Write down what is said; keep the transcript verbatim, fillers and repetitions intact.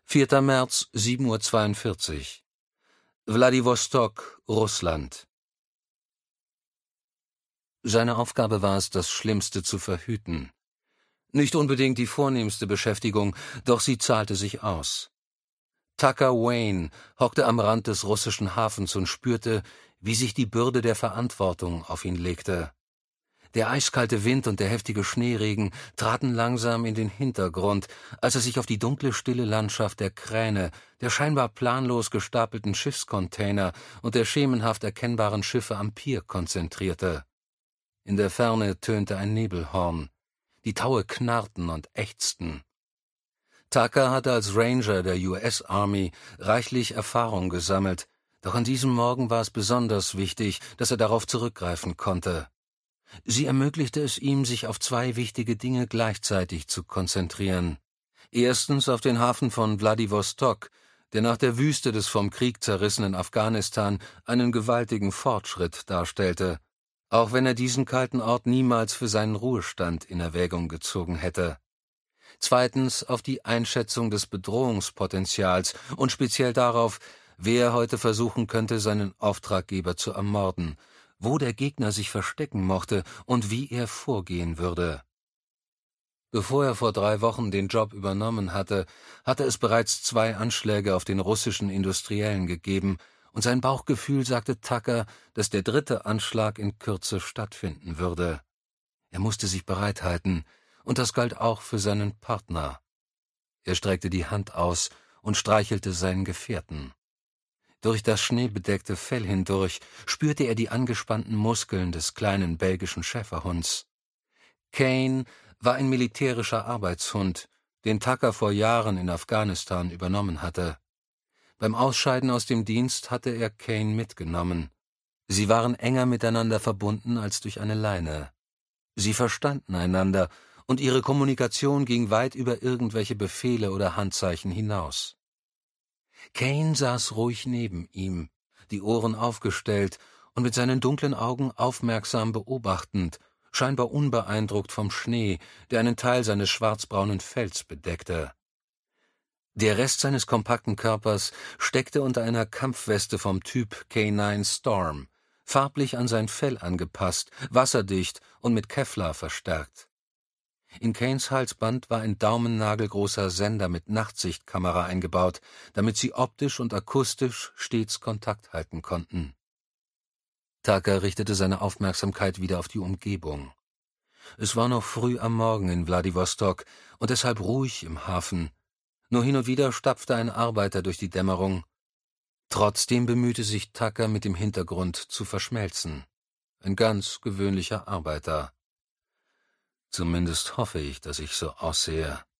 vierter März, sieben Uhr zweiundvierzig. Wladiwostok, Russland. Seine Aufgabe war es, das Schlimmste zu verhüten. Nicht unbedingt die vornehmste Beschäftigung, doch sie zahlte sich aus. Tucker Wayne hockte am Rand des russischen Hafens und spürte, wie sich die Bürde der Verantwortung auf ihn legte. Der eiskalte Wind und der heftige Schneeregen traten langsam in den Hintergrund, als er sich auf die dunkle, stille Landschaft der Kräne, der scheinbar planlos gestapelten Schiffscontainer und der schemenhaft erkennbaren Schiffe am Pier konzentrierte. In der Ferne tönte ein Nebelhorn. Die Taue knarrten und ächzten. Tucker hatte als Ranger der U S Army reichlich Erfahrung gesammelt, doch an diesem Morgen war es besonders wichtig, dass er darauf zurückgreifen konnte. Sie ermöglichte es ihm, sich auf zwei wichtige Dinge gleichzeitig zu konzentrieren. Erstens auf den Hafen von Wladiwostok, der nach der Wüste des vom Krieg zerrissenen Afghanistan einen gewaltigen Fortschritt darstellte, auch wenn er diesen kalten Ort niemals für seinen Ruhestand in Erwägung gezogen hätte. Zweitens auf die Einschätzung des Bedrohungspotenzials und speziell darauf, wer heute versuchen könnte, seinen Auftraggeber zu ermorden, wo der Gegner sich verstecken mochte und wie er vorgehen würde. Bevor er vor drei Wochen den Job übernommen hatte, hatte es bereits zwei Anschläge auf den russischen Industriellen gegeben, und sein Bauchgefühl sagte Tucker, dass der dritte Anschlag in Kürze stattfinden würde. Er musste sich bereithalten, und das galt auch für seinen Partner. Er streckte die Hand aus und streichelte seinen Gefährten. Durch das schneebedeckte Fell hindurch spürte er die angespannten Muskeln des kleinen belgischen Schäferhunds. Kane war ein militärischer Arbeitshund, den Tucker vor Jahren in Afghanistan übernommen hatte. Beim Ausscheiden aus dem Dienst hatte er Kane mitgenommen. Sie waren enger miteinander verbunden als durch eine Leine. Sie verstanden einander, und ihre Kommunikation ging weit über irgendwelche Befehle oder Handzeichen hinaus. Kane saß ruhig neben ihm, die Ohren aufgestellt und mit seinen dunklen Augen aufmerksam beobachtend, scheinbar unbeeindruckt vom Schnee, der einen Teil seines schwarzbraunen Fells bedeckte. Der Rest seines kompakten Körpers steckte unter einer Kampfweste vom Typ K neun Storm, farblich an sein Fell angepasst, wasserdicht und mit Kevlar verstärkt. In Kanes Halsband war ein daumennagelgroßer Sender mit Nachtsichtkamera eingebaut, damit sie optisch und akustisch stets Kontakt halten konnten. Tucker richtete seine Aufmerksamkeit wieder auf die Umgebung. Es war noch früh am Morgen in Wladiwostok und deshalb ruhig im Hafen. Nur hin und wieder stapfte ein Arbeiter durch die Dämmerung. Trotzdem bemühte sich Tucker, mit dem Hintergrund zu verschmelzen. Ein ganz gewöhnlicher Arbeiter. Zumindest hoffe ich, dass ich so aussehe,